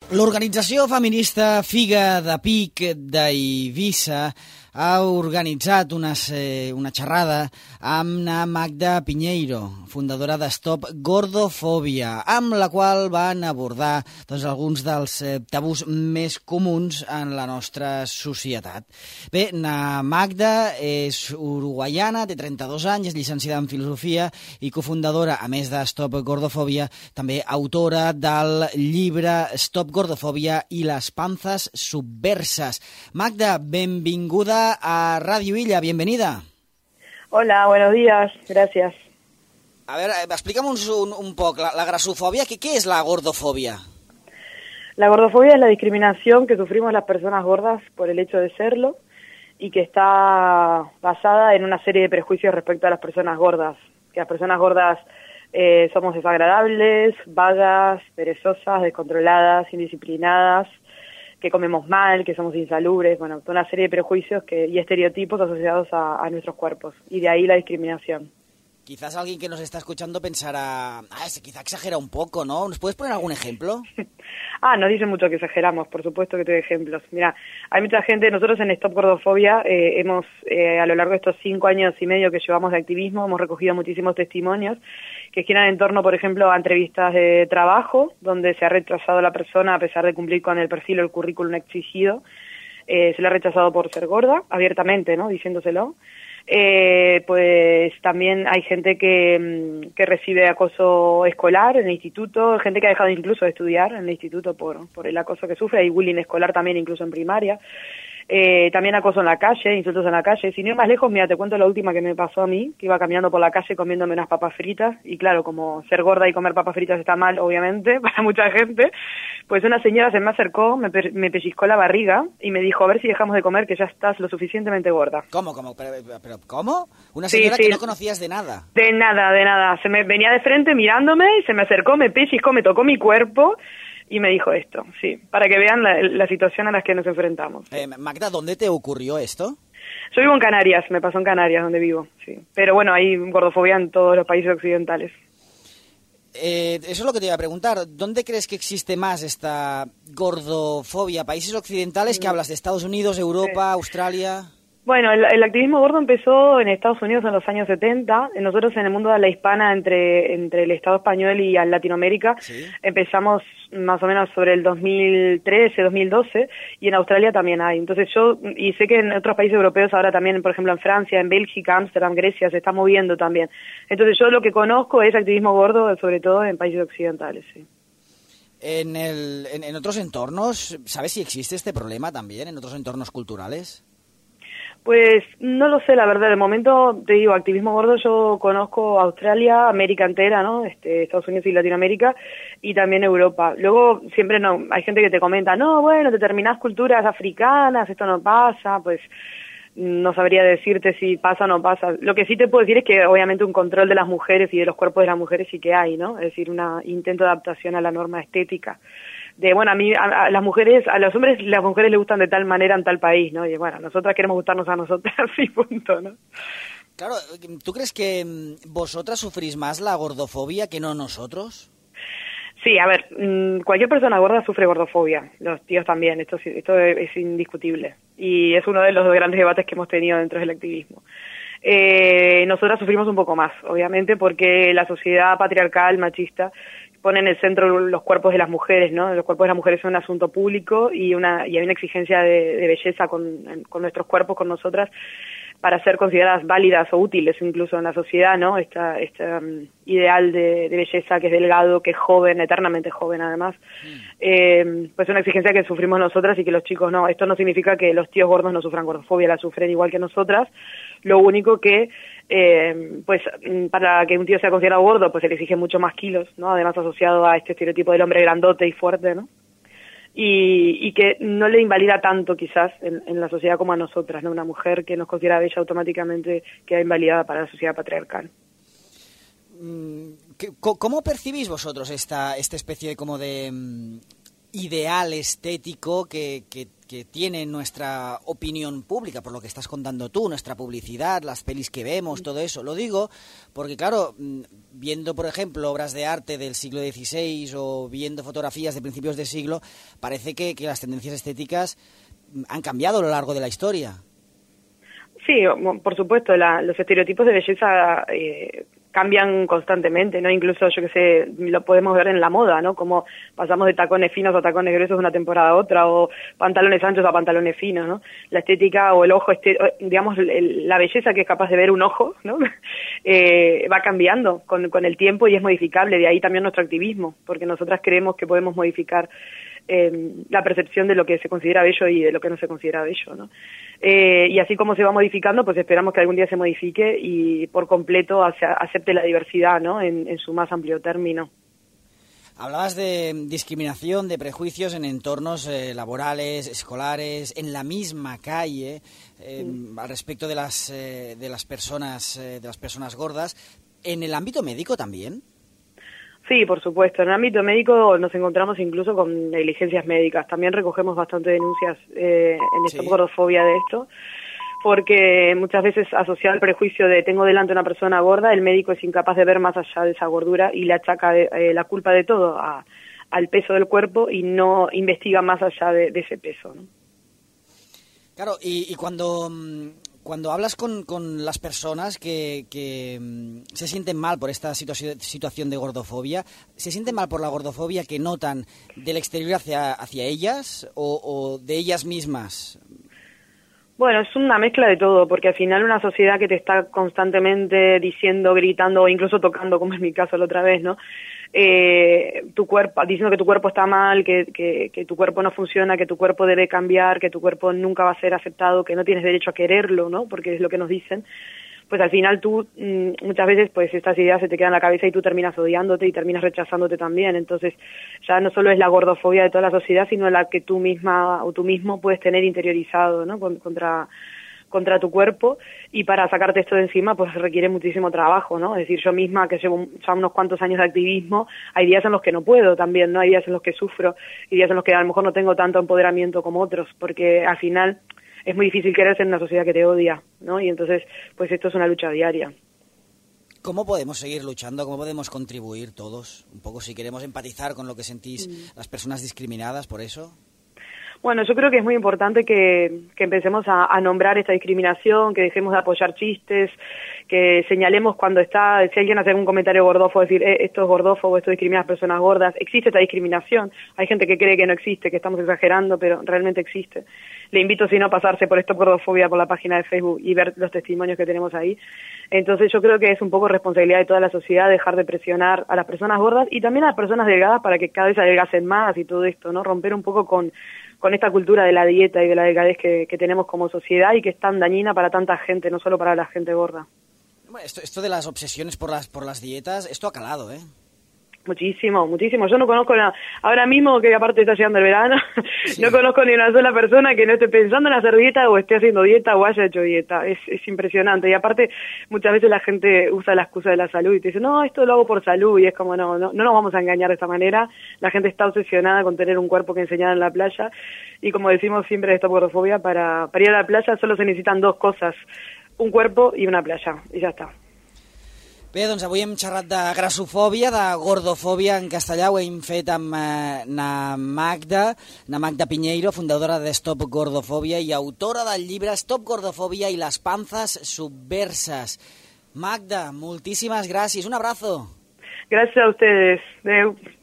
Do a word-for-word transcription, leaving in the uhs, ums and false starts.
L'organització feminista Figa de Pic d'Eivissa ha organitzat una, una xerrada amb na Magda Piñeiro, fundadora de Stop Gordofòbia, amb la qual van abordar doncs, alguns dels tabús més comuns en la nostra societat. Bé, na Magda és uruguaiana, té trenta-dos anys, és llicenciada en Filosofia i cofundadora, a més de Stop Gordofòbia, també autora del llibre Stop Gordofòbia i les panzas subverses. Magda, benvinguda a Radio Illa, bienvenida. Hola, buenos días, gracias. A ver, explícame un, un, un poco, la, la grasofobia, ¿qué, ¿qué es la gordofobia? La gordofobia es la discriminación que sufrimos las personas gordas por el hecho de serlo y que está basada en una serie de prejuicios respecto a las personas gordas. Que las personas gordas eh, somos desagradables, vagas, perezosas, descontroladas, indisciplinadas, que comemos mal, que somos insalubres, bueno, toda una serie de prejuicios que, y estereotipos asociados a, a nuestros cuerpos, y de ahí la discriminación. Quizás alguien que nos está escuchando pensará, ah, ese quizá exagera un poco, ¿no? ¿Nos puedes poner algún ejemplo? ah, nos dicen mucho que exageramos, por supuesto que te doy ejemplos. Mira, hay mucha gente, nosotros en Stop Gordofobia eh, hemos, eh, a lo largo de estos cinco años y medio que llevamos de activismo, hemos recogido muchísimos testimonios que giran en torno, por ejemplo, a entrevistas de trabajo, donde se ha rechazado a la persona a pesar de cumplir con el perfil o el currículum exigido. Eh, se le ha rechazado por ser gorda, abiertamente, ¿no? Diciéndoselo. Eh, pues también hay gente que, que recibe acoso escolar en el instituto, gente que ha dejado incluso de estudiar en el instituto por, por el acoso que sufre, hay bullying escolar también incluso en primaria. Eh, también acoso en la calle, insultos en la calle. Sin ir más lejos, mira, te cuento la última que me pasó a mí, que iba caminando por la calle comiéndome unas papas fritas, y claro, como ser gorda y comer papas fritas está mal, obviamente, para mucha gente, pues una señora se me acercó, me, pe me pellizcó la barriga y me dijo, a ver si dejamos de comer, que ya estás lo suficientemente gorda. ¿Cómo, cómo? ¿Pero, pero cómo? Una señora sí, sí. que no conocías de nada. De nada, de nada. Se me venía de frente mirándome y se me acercó, me pellizcó, me tocó mi cuerpo, y me dijo esto, sí, para que vean la, la situación a la que nos enfrentamos. Eh, Magda, ¿dónde te ocurrió esto? Yo vivo en Canarias, me pasó en Canarias, donde vivo, sí. Pero bueno, hay gordofobia en todos los países occidentales. Eh, eso es lo que te iba a preguntar. ¿Dónde crees que existe más esta gordofobia? ¿Países occidentales? ¿Qué hablas? ¿De Estados Unidos, Europa, sí. Australia? Bueno, el, el activismo gordo empezó en Estados Unidos en los años setenta. Nosotros en el mundo de la hispana, entre entre el Estado español y Latinoamérica, ¿sí? Empezamos más o menos sobre el dos mil trece, dos mil doce, y en Australia también hay. Entonces yo, y sé que en otros países europeos ahora también, por ejemplo en Francia, en Bélgica, Ámsterdam, Grecia, se está moviendo también. Entonces yo lo que conozco es activismo gordo, sobre todo en países occidentales, sí. En, el, en, en otros entornos, ¿sabes si existe este problema también, en otros entornos culturales? Pues no lo sé, la verdad. De momento, te digo, activismo gordo, yo conozco Australia, América entera, ¿no? Este, Estados Unidos y Latinoamérica, y también Europa. Luego, siempre no, hay gente que te comenta, no, bueno, determinadas culturas africanas, esto no pasa, pues no sabría decirte si pasa o no pasa. Lo que sí te puedo decir es que obviamente un control de las mujeres y de los cuerpos de las mujeres sí que hay, ¿no? Es decir, un intento de adaptación a la norma estética. De, bueno, a mí, a, a las mujeres, a los hombres, las mujeres les gustan de tal manera en tal país, ¿no? Y bueno, nosotras queremos gustarnos a nosotras, y punto, ¿no? Claro, ¿tú crees que vosotras sufrís más la gordofobia que no nosotros? Sí, a ver, cualquier persona gorda sufre gordofobia, los tíos también, esto, esto es indiscutible. Y es uno de los grandes debates que hemos tenido dentro del activismo. Eh, nosotras sufrimos un poco más, obviamente, porque la sociedad patriarcal, machista, pone en el centro los cuerpos de las mujeres, ¿no? Los cuerpos de las mujeres son un asunto público y una y hay una exigencia de, de belleza con, con nuestros cuerpos, con nosotras, para ser consideradas válidas o útiles incluso en la sociedad, ¿no? Esta, este um, ideal de, de belleza que es delgado, que es joven, eternamente joven además, mm. eh, pues una exigencia que sufrimos nosotras y que los chicos no. Esto no significa que los tíos gordos no sufran gordofobia, la sufren igual que nosotras. Lo único que Eh, pues para que un tío sea considerado gordo, pues se le exige mucho más kilos, ¿no? Además asociado a este estereotipo del hombre grandote y fuerte, ¿no? Y, y que no le invalida tanto quizás en, en la sociedad como a nosotras, ¿no? Una mujer que nos considera bella automáticamente queda invalidada para la sociedad patriarcal. ¿Cómo percibís vosotros esta, esta especie como de ideal estético que, que, que tiene nuestra opinión pública, por lo que estás contando tú, nuestra publicidad, las pelis que vemos, todo eso? Lo digo porque, claro, viendo, por ejemplo, obras de arte del siglo dieciséis o viendo fotografías de principios de siglo, parece que, que las tendencias estéticas han cambiado a lo largo de la historia. Sí, por supuesto, la, los estereotipos de belleza eh, cambian constantemente, ¿no? Incluso, yo qué sé, lo podemos ver en la moda, ¿no? Como pasamos de tacones finos a tacones gruesos de una temporada a otra, o pantalones anchos a pantalones finos, ¿no? La estética o el ojo, este, digamos, el, la belleza que es capaz de ver un ojo, ¿no? eh, va cambiando con, con el tiempo y es modificable, de ahí también nuestro activismo, porque nosotras creemos que podemos modificar eh, la percepción de lo que se considera bello y de lo que no se considera bello, ¿no? Eh, y así como se va modificando, pues esperamos que algún día se modifique y por completo acepte la diversidad, ¿no? En, en su más amplio término. Hablabas de discriminación, de prejuicios en entornos eh, laborales, escolares, en la misma calle, eh, mm. al respecto de las eh, de las personas eh, de las personas gordas. ¿En el ámbito médico también? Sí, por supuesto. En el ámbito médico nos encontramos incluso con negligencias médicas. También recogemos bastante denuncias eh, en Stop Gordofobia de esto, porque muchas veces asociado al prejuicio de tengo delante una persona gorda, el médico es incapaz de ver más allá de esa gordura y le achaca eh, la culpa de todo a, al peso del cuerpo y no investiga más allá de, de ese peso, ¿no? Claro, y, y cuando... Cuando hablas con, con las personas que, que um, se sienten mal por esta situa- situación de gordofobia, ¿se sienten mal por la gordofobia que notan del exterior hacia, hacia ellas o, o de ellas mismas? Bueno, es una mezcla de todo, porque al final una sociedad que te está constantemente diciendo, gritando o incluso tocando, como es mi caso la otra vez, ¿no? Eh, tu cuerpo, diciendo que tu cuerpo está mal, que, que, que tu cuerpo no funciona, que tu cuerpo debe cambiar, que tu cuerpo nunca va a ser aceptado, que no tienes derecho a quererlo, ¿no? Porque es lo que nos dicen. Pues al final tú, muchas veces, pues estas ideas se te quedan en la cabeza y tú terminas odiándote y terminas rechazándote también. Entonces, ya no solo es la gordofobia de toda la sociedad, sino la que tú misma o tú mismo puedes tener interiorizado, ¿no? Contra, contra tu cuerpo, y para sacarte esto de encima, pues requiere muchísimo trabajo, ¿no? Es decir, yo misma, que llevo ya unos cuantos años de activismo, hay días en los que no puedo también, ¿no? Hay días en los que sufro y días en los que a lo mejor no tengo tanto empoderamiento como otros, porque al final es muy difícil quererse en una sociedad que te odia, ¿no? Y entonces, pues esto es una lucha diaria. ¿Cómo podemos seguir luchando? ¿Cómo podemos contribuir todos? Un poco, si queremos empatizar con lo que sentís mm. las personas discriminadas por eso. Bueno, yo creo que es muy importante que, que empecemos a, a nombrar esta discriminación, que dejemos de apoyar chistes, que señalemos cuando está, si alguien hace algún comentario gordófobo, decir, eh, esto es gordófobo, esto discrimina a las personas gordas. Existe esta discriminación. Hay gente que cree que no existe, que estamos exagerando, pero realmente existe. Le invito, si no, a pasarse por Stop Gordofobia por la página de Facebook y ver los testimonios que tenemos ahí. Entonces yo creo que es un poco responsabilidad de toda la sociedad dejar de presionar a las personas gordas y también a las personas delgadas para que cada vez adelgacen más y todo esto, ¿no? Romper un poco con con esta cultura de la dieta y de la delgadez que, que tenemos como sociedad y que es tan dañina para tanta gente, no solo para la gente gorda. Bueno, esto, esto de las obsesiones por las por las dietas, esto ha calado, ¿eh? Muchísimo, muchísimo. Yo no conozco, la, ahora mismo que aparte está llegando el verano, sí. no conozco ni una sola persona que no esté pensando en hacer dieta o esté haciendo dieta o haya hecho dieta. Es, es impresionante. Y aparte, muchas veces la gente usa la excusa de la salud y te dice, no, esto lo hago por salud. Y es como, no, no, no nos vamos a engañar de esta manera. La gente está obsesionada con tener un cuerpo que enseñar en la playa. Y como decimos siempre de Stop Gordofobia, para, para ir a la playa solo se necesitan dos cosas, un cuerpo y una playa. Y ya está. Bé, doncs avui hem xerrat de grassofòbia, de gordofòbia en castellà, ho hem fet amb eh, na Magda, na Magda Piñeiro, fundadora de Stop Gordofobia i autora del llibre Stop Gordofobia y las panzas subversas. Magda, moltíssimes gràcies, un abrazo. Gràcies a ustedes. Adeu.